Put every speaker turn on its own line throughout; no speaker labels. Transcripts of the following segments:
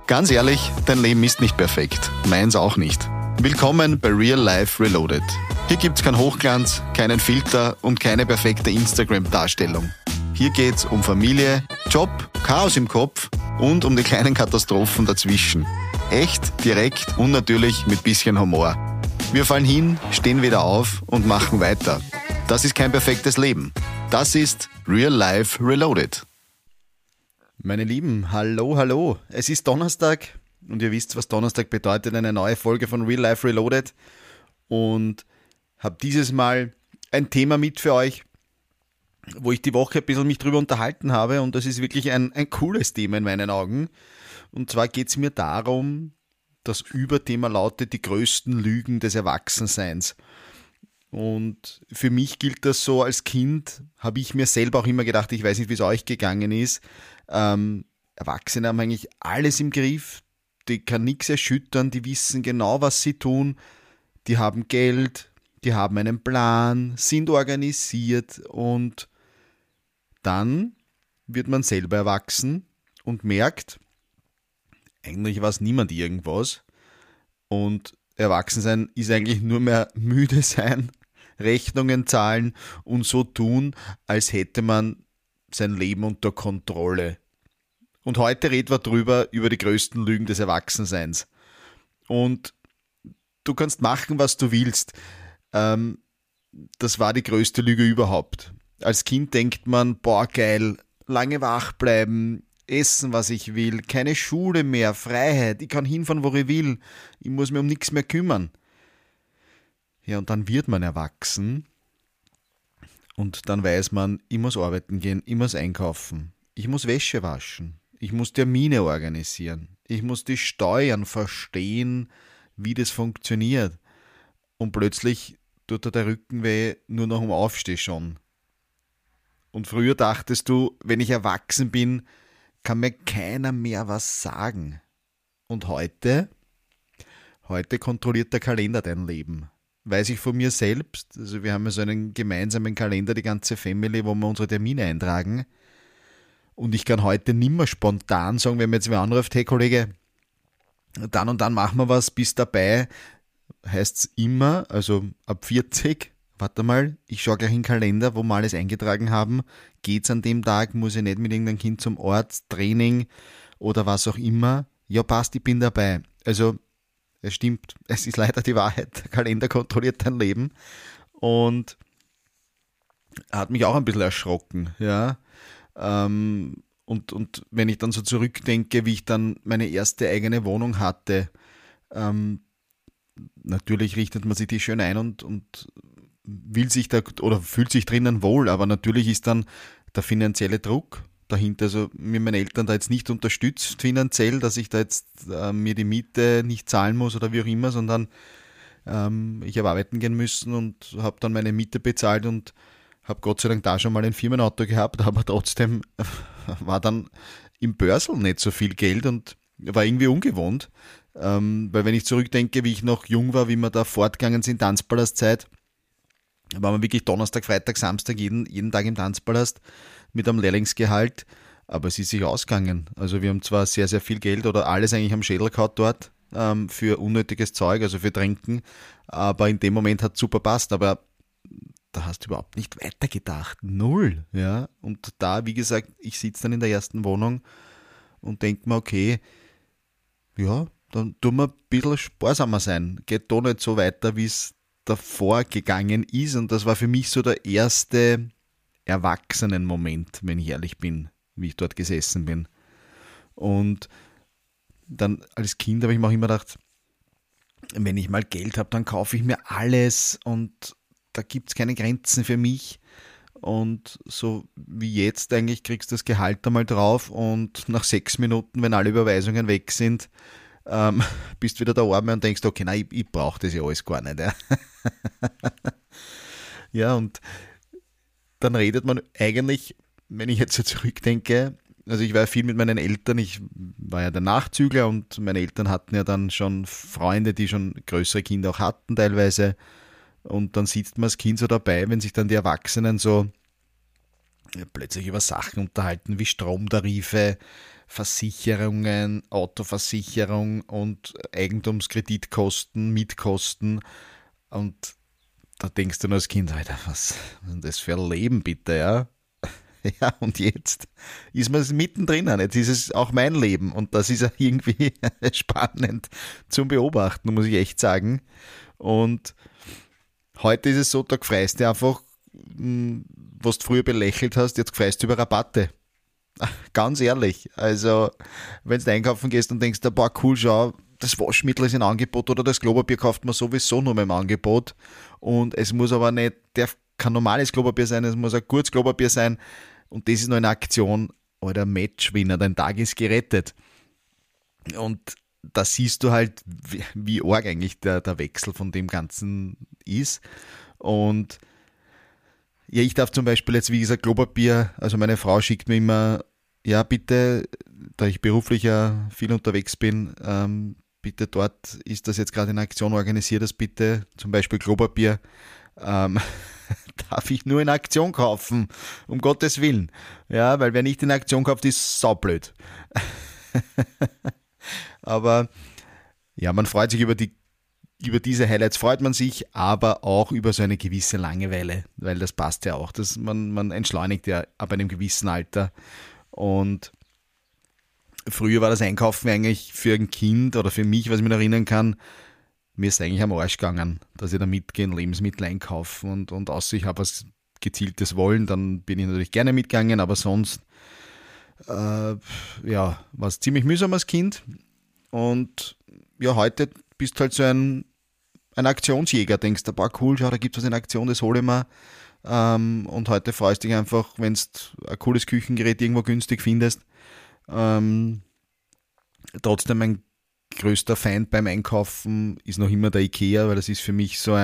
Ganz ehrlich, dein Leben ist nicht perfekt. Meins auch nicht. Willkommen bei Real Life Reloaded. Hier gibt's keinen Hochglanz, keinen Filter und keine perfekte Instagram-Darstellung. Hier geht's um Familie, Job, Chaos im Kopf und um die kleinen Katastrophen dazwischen. Echt, direkt und natürlich mit bisschen Humor. Wir fallen hin, stehen wieder auf und machen weiter. Das ist kein perfektes Leben. Das ist Real Life Reloaded. Meine Lieben, hallo. Es ist Donnerstag und ihr wisst, was Donnerstag bedeutet, eine neue Folge von Real Life Reloaded. Und habe dieses Mal ein Thema mit für euch, wo ich die Woche ein bisschen mich drüber unterhalten habe. Und das ist wirklich ein cooles Thema in meinen Augen. Und zwar geht es mir darum, das Überthema lautet die größten Lügen des Erwachsenseins. Und für mich gilt das so, als Kind habe ich mir selber auch immer gedacht, ich weiß nicht, wie es euch gegangen ist, Erwachsene haben eigentlich alles im Griff, die kann nichts erschüttern, die wissen genau, was sie tun, die haben Geld, die haben einen Plan, sind organisiert und dann wird man selber erwachsen und merkt, eigentlich weiß niemand irgendwas und Erwachsensein ist eigentlich nur mehr müde sein, Rechnungen zahlen und so tun, als hätte man sein Leben unter Kontrolle. Und heute reden wir drüber, über die größten Lügen des Erwachsenseins. Und du kannst machen, was du willst. Das war die größte Lüge überhaupt. Als Kind denkt man, boah geil, lange wach bleiben, essen, was ich will, keine Schule mehr, Freiheit, ich kann hinfahren, wo ich will, ich muss mich um nichts mehr kümmern. Ja, und dann wird man erwachsen und dann weiß man, ich muss arbeiten gehen, ich muss einkaufen, ich muss Wäsche waschen, ich muss Termine organisieren, ich muss die Steuern verstehen, wie das funktioniert. Und plötzlich tut dir der Rücken weh, nur noch um Aufstehen schon. Und früher dachtest du, wenn ich erwachsen bin, kann mir keiner mehr was sagen. Und heute kontrolliert der Kalender dein Leben. Weiß ich von mir selbst, also wir haben ja so einen gemeinsamen Kalender, die ganze Family, wo wir unsere Termine eintragen. Und ich kann heute nimmer spontan sagen, wenn mir jetzt wer anruft, hey Kollege, dann und dann machen wir was, bist dabei, heißt es immer, also ab 40, warte mal, ich schaue gleich in den Kalender, wo wir alles eingetragen haben, geht's an dem Tag, muss ich nicht mit irgendeinem Kind zum Ort, Training oder was auch immer, ja passt, ich bin dabei. Also es stimmt, es ist leider die Wahrheit, der Kalender kontrolliert dein Leben und hat mich auch ein bisschen erschrocken, ja. Und wenn ich dann so zurückdenke, wie ich dann meine erste eigene Wohnung hatte, natürlich richtet man sich die schön ein und will sich da oder fühlt sich drinnen wohl, aber natürlich ist dann der finanzielle Druck dahinter, also mir meine Eltern da jetzt nicht unterstützt finanziell, dass ich da jetzt mir die Miete nicht zahlen muss oder wie auch immer, sondern ich habe arbeiten gehen müssen und habe dann meine Miete bezahlt und habe Gott sei Dank da schon mal ein Firmenauto gehabt, aber trotzdem war dann im Börsel nicht so viel Geld und war irgendwie ungewohnt, weil wenn ich zurückdenke, wie ich noch jung war, wie wir da fortgegangen sind, Tanzpalastzeit, war man wirklich Donnerstag, Freitag, Samstag jeden Tag im Tanzpalast mit einem Lehrlingsgehalt, aber es ist sich ausgegangen. Also wir haben zwar sehr, sehr viel Geld oder alles eigentlich am Schädel gehabt dort für unnötiges Zeug, also für Trinken, aber in dem Moment hat es super passt, aber da hast du überhaupt nicht weitergedacht. Null. Ja? Und da, wie gesagt, ich sitze dann in der ersten Wohnung und denke mir, okay, ja, dann tun wir ein bisschen sparsamer sein. Geht doch nicht so weiter, wie es davor gegangen ist. Und das war für mich so der erste Erwachsenen-Moment, wenn ich ehrlich bin, wie ich dort gesessen bin. Und dann als Kind habe ich mir auch immer gedacht, wenn ich mal Geld habe, dann kaufe ich mir alles und da gibt es keine Grenzen für mich und so wie jetzt eigentlich kriegst du das Gehalt einmal drauf und nach 6 Minuten, wenn alle Überweisungen weg sind, bist wieder der Arme und denkst, okay, nein, ich brauche das ja alles gar nicht. Ja. Ja, und dann redet man eigentlich, wenn ich jetzt so zurückdenke, also ich war ja viel mit meinen Eltern, ich war ja der Nachzügler und meine Eltern hatten ja dann schon Freunde, die schon größere Kinder auch hatten teilweise. Und dann sitzt man als Kind so dabei, wenn sich dann die Erwachsenen so plötzlich über Sachen unterhalten wie Stromtarife, Versicherungen, Autoversicherung und Eigentumskreditkosten, Mietkosten. Und da denkst du nur als Kind, Alter, was ist denn das für ein Leben bitte, ja? Ja, und jetzt ist man mittendrin. Jetzt ist es auch mein Leben und das ist ja irgendwie spannend zum Beobachten, muss ich echt sagen. Und heute ist es so, da freust du einfach, was du früher belächelt hast, jetzt freust du über Rabatte. Ganz ehrlich, also wenn du einkaufen gehst und denkst, boah cool, schau, das Waschmittel ist im Angebot oder das Klopapier kauft man sowieso nur im Angebot und es muss aber nicht, kein normales Klopapier sein, es muss ein gutes Klopapier sein und das ist noch eine Aktion, oder Matchwinner, dein Tag ist gerettet. Und da siehst du halt, wie arg eigentlich der Wechsel von dem Ganzen ist. Und ja, ich darf zum Beispiel jetzt, wie gesagt, Klopapier, also meine Frau schickt mir immer, ja bitte, da ich beruflich ja viel unterwegs bin, bitte dort ist das jetzt gerade in Aktion, organisiert das bitte, zum Beispiel Klopapier, darf ich nur in Aktion kaufen, um Gottes Willen. Ja, weil wer nicht in Aktion kauft, ist saublöd. Aber ja, man freut sich über diese Highlights, freut man sich, aber auch über so eine gewisse Langeweile, weil das passt ja auch. Man entschleunigt ja ab einem gewissen Alter. Und früher war das Einkaufen eigentlich für ein Kind oder für mich, was ich mich erinnern kann, mir ist eigentlich am Arsch gegangen, dass ich da mitgehe, Lebensmittel einkaufen und außer ich habe was gezieltes Wollen, dann bin ich natürlich gerne mitgegangen, aber sonst war es ziemlich mühsam als Kind. Und ja, heute bist du halt so ein Aktionsjäger, denkst du, cool, schau, da gibt es was in Aktion, das hole ich mir. Und heute freust du dich einfach, wenn du ein cooles Küchengerät irgendwo günstig findest. Trotzdem mein größter Feind beim Einkaufen ist noch immer der IKEA, weil das ist für mich so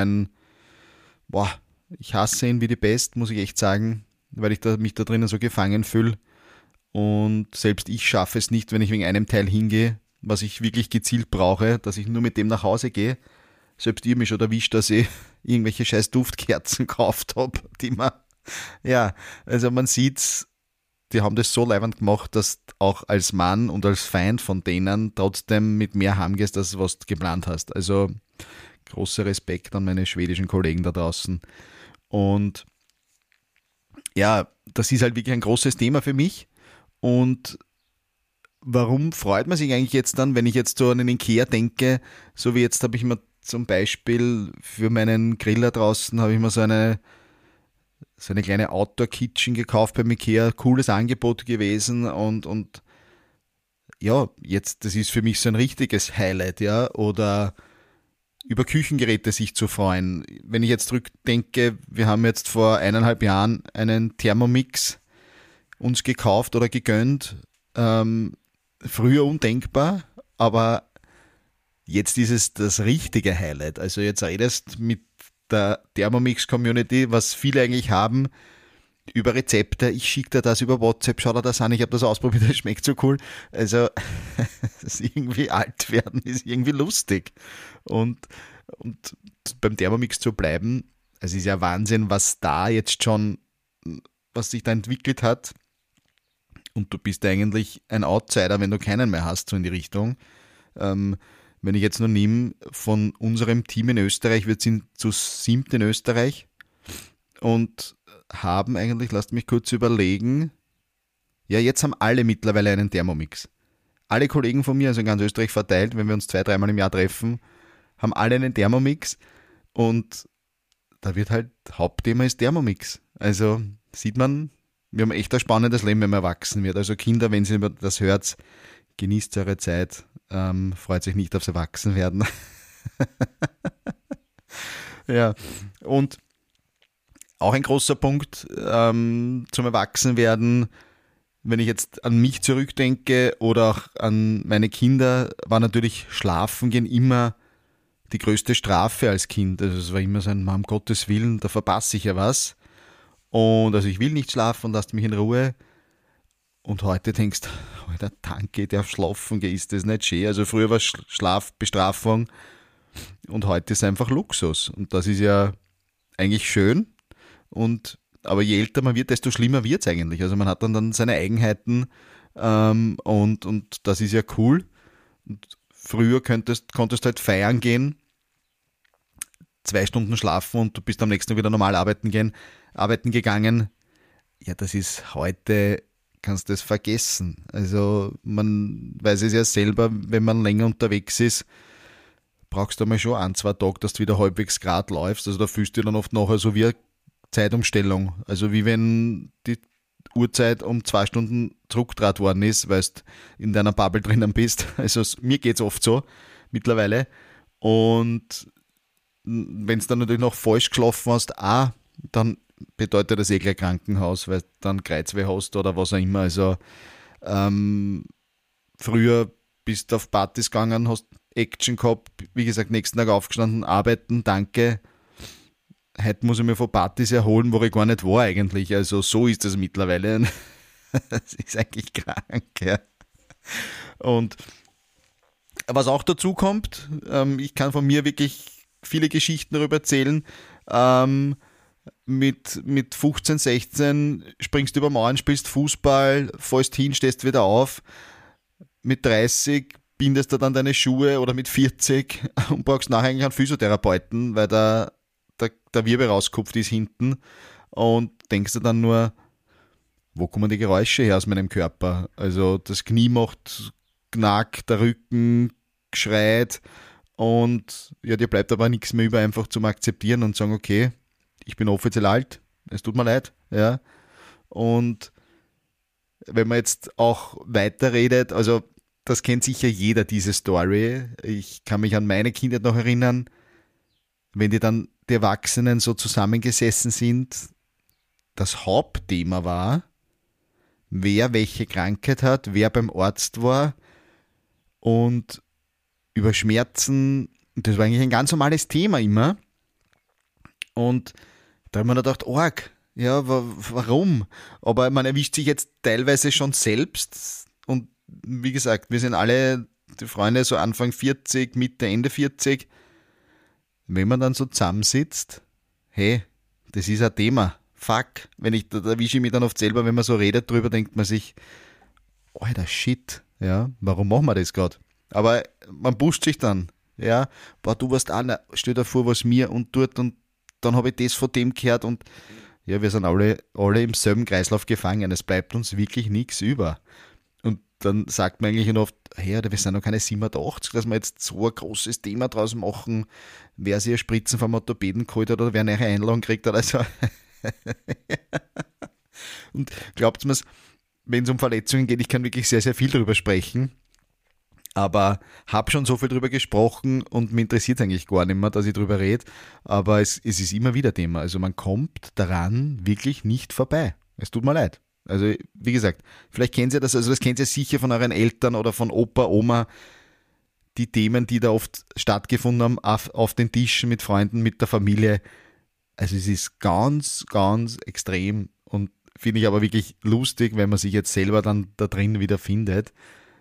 ich hasse ihn wie die Pest, muss ich echt sagen, weil ich mich da drinnen so gefangen fühle. Und selbst ich schaffe es nicht, wenn ich wegen einem Teil hingehe, was ich wirklich gezielt brauche, dass ich nur mit dem nach Hause gehe. Selbst ich mich schon erwischt, dass ich irgendwelche scheiß Duftkerzen gekauft habe, also man sieht's, die haben das so leibend gemacht, dass auch als Mann und als Feind von denen trotzdem mit mehr heimgehst, als was du geplant hast. Also großer Respekt an meine schwedischen Kollegen da draußen. Und ja, das ist halt wirklich ein großes Thema für mich. Und warum freut man sich eigentlich jetzt dann, wenn ich jetzt so an den Ikea denke, so wie jetzt habe ich mir zum Beispiel für meinen Griller draußen, habe ich mir so eine kleine Outdoor-Kitchen gekauft beim Ikea, cooles Angebot gewesen und ja, jetzt, das ist für mich so ein richtiges Highlight, ja, oder über Küchengeräte sich zu freuen. Wenn ich jetzt zurückdenke, wir haben jetzt vor 1,5 Jahren einen Thermomix uns gekauft oder gegönnt, früher undenkbar, aber jetzt ist es das richtige Highlight. Also jetzt redest mit der Thermomix-Community, was viele eigentlich haben, über Rezepte. Ich schicke dir das über WhatsApp, schau dir das an, ich habe das ausprobiert, das schmeckt so cool. Also das irgendwie alt werden ist irgendwie lustig. Und beim Thermomix zu bleiben, es ist ja Wahnsinn, was sich da entwickelt hat. Und du bist eigentlich ein Outsider, wenn du keinen mehr hast, so in die Richtung. Wenn ich jetzt nur nehme, von unserem Team in Österreich, wir sind zu 7. in Österreich und haben eigentlich, lasst mich kurz überlegen, ja, jetzt haben alle mittlerweile einen Thermomix. Alle Kollegen von mir, also in ganz Österreich verteilt, wenn wir uns 2-3 Mal im Jahr treffen, haben alle einen Thermomix und da wird halt, Hauptthema ist Thermomix. Also sieht man, wir haben echt ein spannendes Leben, wenn man erwachsen wird. Also Kinder, wenn ihr das hört, genießt eure Zeit, freut sich nicht aufs Erwachsenwerden. Ja, und auch ein großer Punkt zum Erwachsenwerden, wenn ich jetzt an mich zurückdenke oder auch an meine Kinder, war natürlich Schlafen gehen immer die größte Strafe als Kind. Also es war immer so ein, um Gottes Willen, da verpasse ich ja was. Und also ich will nicht schlafen, lasst mich in Ruhe. Und heute denkst, Alter, danke, ich darf schlafen, ist das nicht schön. Also früher war Schlafbestrafung und heute ist einfach Luxus. Und das ist ja eigentlich schön. Aber je älter man wird, desto schlimmer wird es eigentlich. Also man hat dann seine Eigenheiten Und das ist ja cool. Und früher konntest du halt feiern gehen, 2 Stunden schlafen und du bist am nächsten Tag wieder normal arbeiten gegangen. Ja, das ist heute, kannst du das vergessen. Also man weiß es ja selber, wenn man länger unterwegs ist, brauchst du einmal schon 1, 2 Tage, dass du wieder halbwegs gerade läufst. Also da fühlst du dich dann oft nachher so wie eine Zeitumstellung. Also wie wenn die Uhrzeit um 2 Stunden zurückgedreht worden ist, weil du in deiner Bubble drinnen bist. Also mir geht es oft so mittlerweile. Und wenn du dann natürlich noch falsch geschlafen hast, dann bedeutet das gleich Krankenhaus, weil du dann Kreuzweh hast oder was auch immer. Also früher bist du auf Partys gegangen, hast Action gehabt, wie gesagt, nächsten Tag aufgestanden, arbeiten, danke. Heute muss ich mich von Partys erholen, wo ich gar nicht war eigentlich. Also so ist das mittlerweile. Das ist eigentlich krank, ja. Und was auch dazu kommt, ich kann von mir wirklich viele Geschichten darüber erzählen. Mit 15, 16 springst du über Mauern, spielst Fußball, fällst hin, stehst wieder auf. Mit 30 bindest du dann deine Schuhe oder mit 40 und brauchst nachher eigentlich einen Physiotherapeuten, weil der Wirbel rauskupft ist hinten und denkst du dann nur, wo kommen die Geräusche her aus meinem Körper? Also das Knie macht Knack, der Rücken schreit und ja, dir bleibt aber nichts mehr über, einfach zum Akzeptieren und sagen, okay, ich bin offiziell alt, es tut mir leid, ja. Und wenn man jetzt auch weiterredet, also das kennt sicher jeder, diese Story. Ich kann mich an meine Kindheit noch erinnern, wenn die Erwachsenen so zusammengesessen sind, das Hauptthema war, wer welche Krankheit hat, wer beim Arzt war und über Schmerzen. Das war eigentlich ein ganz normales Thema immer. Und da haben wir gedacht, arg, ja, warum? Aber man erwischt sich jetzt teilweise schon selbst. Und wie gesagt, wir sind alle, die Freunde, so Anfang 40, Mitte, Ende 40. Wenn man dann so zusammensitzt, hey, das ist ein Thema. Fuck. Da erwische ich mich dann oft selber, wenn man so redet drüber, denkt man sich, alter Shit, ja, warum machen wir das gerade? Aber man pusht sich dann, ja, boah, du warst einer, stell dir vor, was mir und dort und dann habe ich das von dem gehört und ja, wir sind alle im selben Kreislauf gefangen, es bleibt uns wirklich nichts über. Und dann sagt man eigentlich oft, hey, wir sind noch keine 87, dass wir jetzt so ein großes Thema draus machen, wer sich Spritzen vom Orthopäden geholt hat oder wer eine Einladung kriegt oder so. Und glaubt mir's, wenn es um Verletzungen geht, ich kann wirklich sehr, sehr viel darüber sprechen, aber habe schon so viel darüber gesprochen und mir interessiert es eigentlich gar nicht mehr, dass ich darüber rede, aber es ist immer wieder Thema. Also man kommt daran wirklich nicht vorbei. Es tut mir leid. Also wie gesagt, vielleicht kennt ihr das, also das kennt ihr sicher von euren Eltern oder von Opa, Oma, die Themen, die da oft stattgefunden haben, auf den Tischen mit Freunden, mit der Familie. Also es ist ganz, ganz extrem und finde ich aber wirklich lustig, wenn man sich jetzt selber dann da drin wieder findet.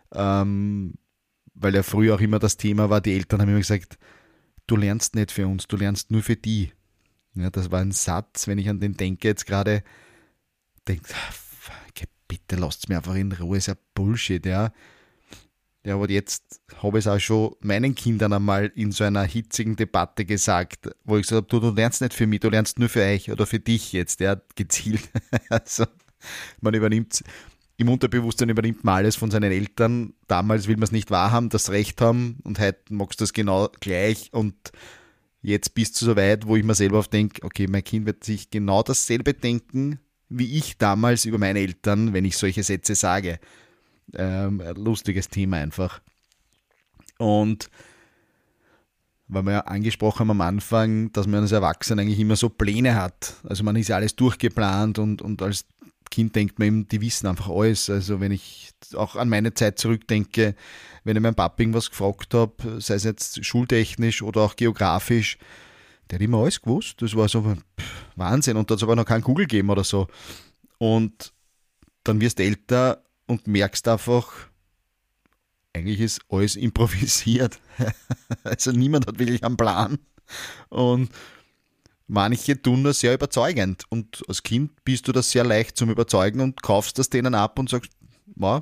Weil ja früher auch immer das Thema war, die Eltern haben immer gesagt, du lernst nicht für uns, du lernst nur für die. Ja, das war ein Satz, wenn ich an den denke jetzt gerade, denke, bitte lasst mir einfach in Ruhe, ist ja Bullshit, ja. Ja, aber jetzt habe ich es auch schon meinen Kindern einmal in so einer hitzigen Debatte gesagt, wo ich gesagt habe, du lernst nicht für mich, du lernst nur für euch oder für dich jetzt, ja, gezielt. Also man übernimmt im Unterbewusstsein übernimmt man alles von seinen Eltern. Damals will man es nicht wahrhaben, das Recht haben und heute magst du das genau gleich und jetzt bist du so weit, wo ich mir selber oft denke, okay, mein Kind wird sich genau dasselbe denken, wie ich damals über meine Eltern, wenn ich solche Sätze sage. Ein lustiges Thema einfach. Und weil wir ja angesprochen haben am Anfang, dass man als Erwachsener eigentlich immer so Pläne hat. Also man ist ja alles durchgeplant und als Kind denkt man eben, die wissen einfach alles. Also wenn ich auch an meine Zeit zurückdenke, wenn ich meinen Papa irgendwas gefragt habe, sei es jetzt schultechnisch oder auch geografisch, der hat immer alles gewusst. Das war so Wahnsinn. Und da hat es aber noch kein Google gegeben oder so. Und dann wirst du älter und merkst einfach, eigentlich ist alles improvisiert. Also niemand hat wirklich einen Plan. Und manche tun das sehr überzeugend. Und als Kind bist du das sehr leicht zum Überzeugen und kaufst das denen ab und sagst, wow,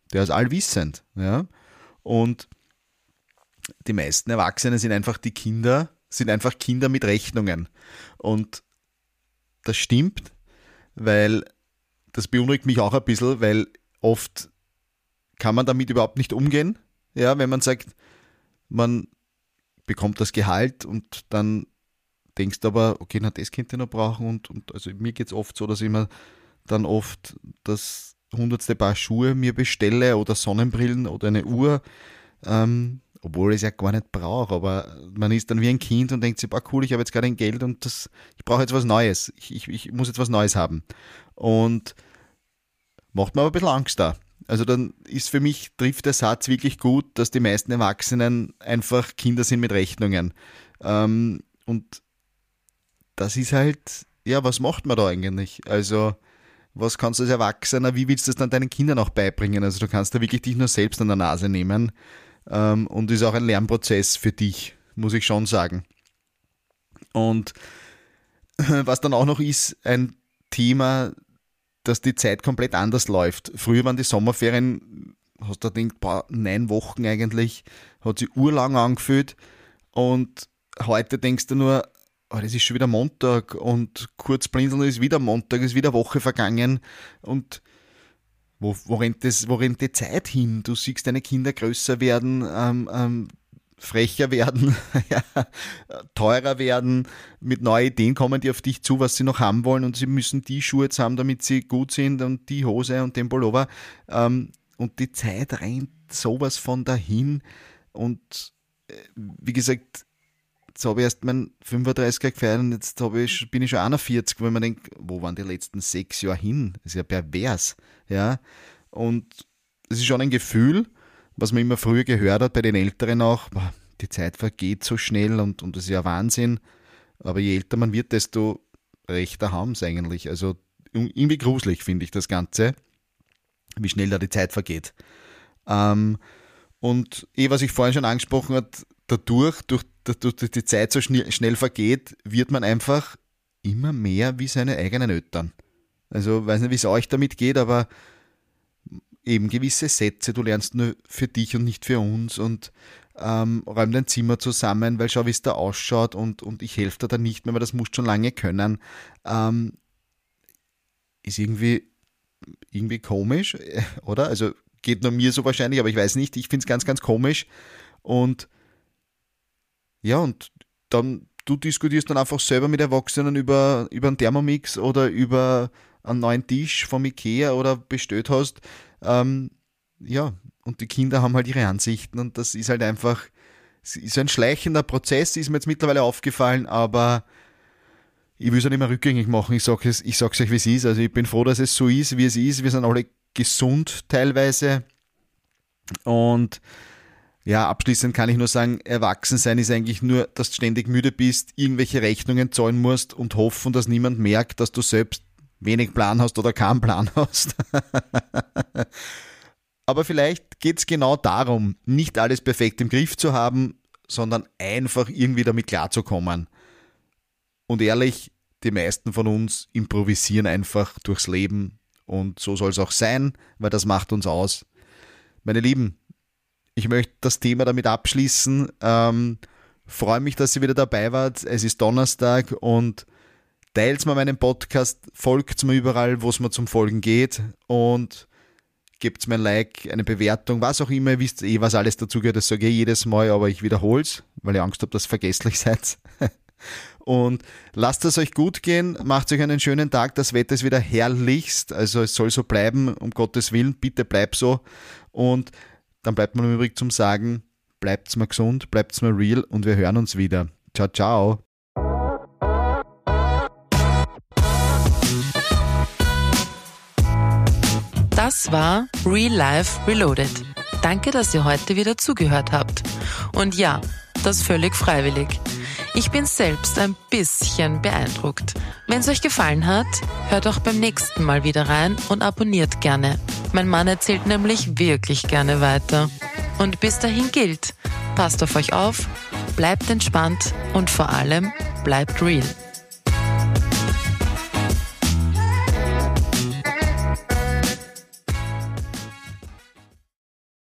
der ist allwissend. Ja? Und die meisten Erwachsenen sind einfach Kinder mit Rechnungen. Und das stimmt, weil das beunruhigt mich auch ein bisschen, weil oft kann man damit überhaupt nicht umgehen. Ja, wenn man sagt, man bekommt das Gehalt und dann denkst du aber, okay, na, das könnte ich noch brauchen und also mir geht es oft so, dass ich mir dann oft das 100. Paar Schuhe mir bestelle oder Sonnenbrillen oder eine Uhr, obwohl ich es ja gar nicht brauche, aber man ist dann wie ein Kind und denkt sich, cool, ich habe jetzt gerade ein Geld und ich brauche jetzt was Neues, ich muss jetzt was Neues haben und macht mir aber ein bisschen Angst da. Also dann ist für mich, trifft der Satz wirklich gut, dass die meisten Erwachsenen einfach Kinder sind mit Rechnungen. Und das ist halt, ja, was macht man da eigentlich? Also was kannst du als Erwachsener, wie willst du das dann deinen Kindern auch beibringen? Also du kannst da wirklich dich nur selbst an der Nase nehmen und ist auch ein Lernprozess für dich, muss ich schon sagen. Und was dann auch noch ist, ein Thema, dass die Zeit komplett anders läuft. Früher waren die Sommerferien, hast du gedacht, 9 Wochen eigentlich, hat sich urlang angefühlt und heute denkst du nur, das ist schon wieder Montag und kurz blinzeln ist wieder Montag, ist wieder Woche vergangen und wo rennt die Zeit hin? Du siehst deine Kinder größer werden, frecher werden, ja, teurer werden, mit neuen Ideen kommen die auf dich zu, was sie noch haben wollen und sie müssen die Schuhe jetzt haben, damit sie gut sind und die Hose und den Pullover und die Zeit rennt sowas von dahin und wie gesagt, jetzt habe ich erst mein 35er gefeiert und jetzt bin ich schon 41, wo man denkt, wo waren die letzten 6 Jahre hin? Das ist ja pervers, ja, und es ist schon ein Gefühl, was man immer früher gehört hat bei den Älteren auch, die Zeit vergeht so schnell und das ist ja Wahnsinn. Aber je älter man wird, desto rechter haben es eigentlich. Also irgendwie gruselig finde ich das Ganze, wie schnell da die Zeit vergeht. Und was ich vorhin schon angesprochen habe, durch die Zeit so schnell vergeht, wird man einfach immer mehr wie seine eigenen Eltern. Also weiß nicht, wie es euch damit geht, aber eben gewisse Sätze, du lernst nur für dich und nicht für uns und räum dein Zimmer zusammen, weil schau, wie es da ausschaut und ich helfe dir da nicht mehr, weil das musst du schon lange können. Ist irgendwie komisch, oder? Also geht nur mir so wahrscheinlich, aber ich weiß nicht, ich finde es ganz, ganz komisch und ja, und dann du diskutierst dann einfach selber mit Erwachsenen über einen Thermomix oder über einen neuen Tisch vom Ikea oder bestellt hast, ja, und die Kinder haben halt ihre Ansichten und das ist halt einfach, es ist ein schleichender Prozess, ist mir jetzt mittlerweile aufgefallen, aber ich will es ja nicht mehr rückgängig machen, ich sag's euch, wie es ist, also ich bin froh, dass es so ist, wie es ist, wir sind alle gesund teilweise und ja, abschließend kann ich nur sagen, Erwachsensein ist eigentlich nur, dass du ständig müde bist, irgendwelche Rechnungen zahlen musst und hoffen, dass niemand merkt, dass du selbst wenig Plan hast oder keinen Plan hast. Aber vielleicht geht es genau darum, nicht alles perfekt im Griff zu haben, sondern einfach irgendwie damit klarzukommen. Und ehrlich, die meisten von uns improvisieren einfach durchs Leben und so soll es auch sein, weil das macht uns aus. Meine Lieben, ich möchte das Thema damit abschließen. Freue mich, dass ihr wieder dabei wart. Es ist Donnerstag und teilt mal meinen Podcast, folgt mir überall, wo es mir zum Folgen geht und gebt mir ein Like, eine Bewertung, was auch immer. Ihr wisst was alles dazu gehört, das sage ich jedes Mal, aber ich wiederhole es, weil ich Angst habe, dass ihr vergesslich seid. Und lasst es euch gut gehen, macht euch einen schönen Tag, das Wetter ist wieder herrlichst, also es soll so bleiben, um Gottes Willen, bitte bleibt so. Und dann bleibt mir übrig zum Sagen, bleibt's mal gesund, bleibt's mal real und wir hören uns wieder. Ciao, ciao.
Das war Real Life Reloaded. Danke, dass ihr heute wieder zugehört habt. Und ja, das völlig freiwillig. Ich bin selbst ein bisschen beeindruckt. Wenn es euch gefallen hat, hört auch beim nächsten Mal wieder rein und abonniert gerne. Mein Mann erzählt nämlich wirklich gerne weiter. Und bis dahin gilt, passt auf euch auf, bleibt entspannt und vor allem bleibt real.